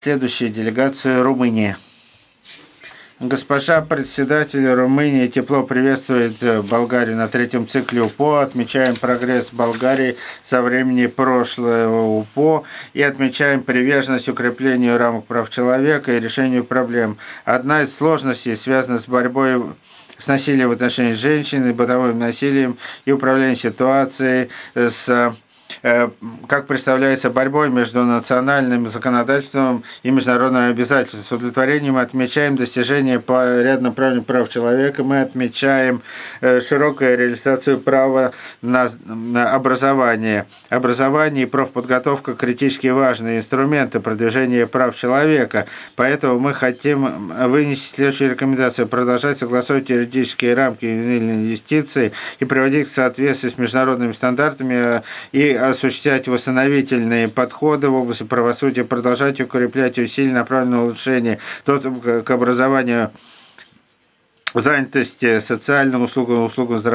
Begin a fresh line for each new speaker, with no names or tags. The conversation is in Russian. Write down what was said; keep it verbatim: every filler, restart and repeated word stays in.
Следующая делегация — Румыния. Госпожа председатель Румынии тепло приветствует э, Болгарию на третьем цикле УПО. Отмечаем прогресс Болгарии со времени прошлого УПО и отмечаем приверженность укреплению рамок прав человека и решению проблем. Одна из сложностей связана с борьбой с насилием в отношении женщин и бытовым насилием и управлением ситуацией с э, как представляется, борьбой между национальным законодательством и международными обязательствами. С удовлетворением мы отмечаем достижения по ряду направлений прав человека, мы отмечаем э, широкую реализацию права на, на образование. Образование и профподготовка — критически важные инструменты продвижения прав человека, поэтому мы хотим вынести следующую рекомендацию: продолжать согласовывать юридические рамки инвестиций и приводить к соответствию с международными стандартами и осуществлять восстановительные подходы в области правосудия, продолжать укреплять усилия, направленные на улучшение доступа к образованию, занятости, социальным услугам, услугам здравоохранения,